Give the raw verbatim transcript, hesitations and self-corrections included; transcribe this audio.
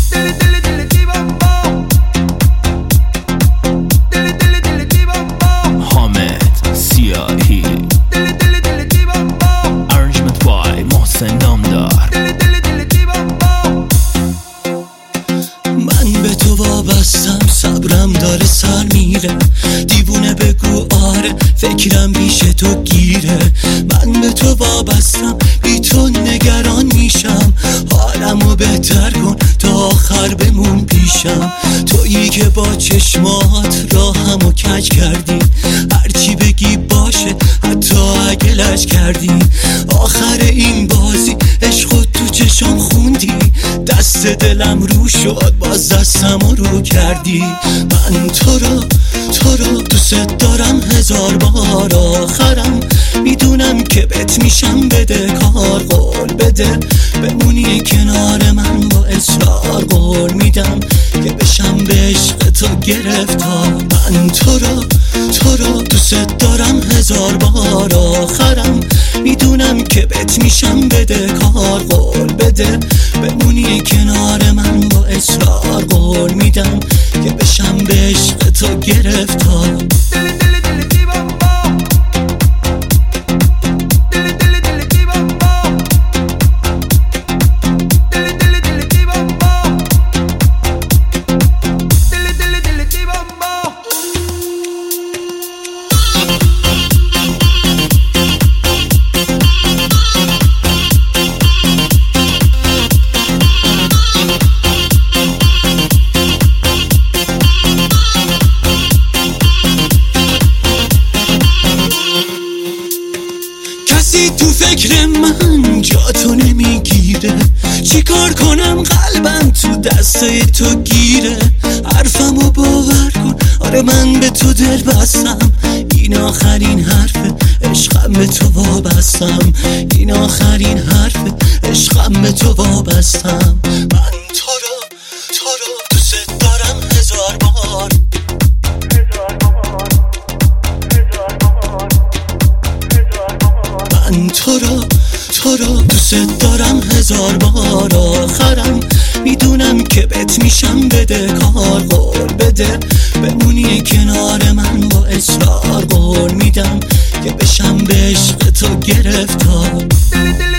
صبرم داره سر میره، دیوونه بگو آره فکرم پیش تو گیره. من به تو وابستم، بی تو نگران میشم، حالمو بهتر کن تا آخر بمون پیشم. تویی که با چشمات راهمو کج کردی، هرچی بگی باشه حتی اگه لج کردی. آخر این بازی عشقو تو چشم خوندی، دست دلم رو شد باز دستمو رو کردی. من تو رو تو رو دوست دارم هزار بار، آخرم میدونم که بهت میشم بده کار. قول بده بمونی کنار من با اصرار، قول میدم که بشم به عشق تو گرفتار. من تو رو تو رو دوست دارم هزار بار، آخرم میدونم که بهت میشم بده کار. قول بده بمونی کنار من با اصرار، قول میدم که بشم به عشق تو گرفتار. تو فکر من جاتو نمیگیره، چی کار کنم قلبم تو دسته تو گیره. حرفمو باور کن، آره من به تو دل بستم، این آخرین حرفه عشقم به تو وابستم. این آخرین حرفه عشقم به تو وابستم. من تو رو تو رو دوست دارم هزار بار، من تو رو تو رو دوست دارم هزار بار، آخرم میدونم که بهت میشم بده کار. قول بده بمونی کنار من با اصرار، قول میدم که بشم به عشق تو گرفتار.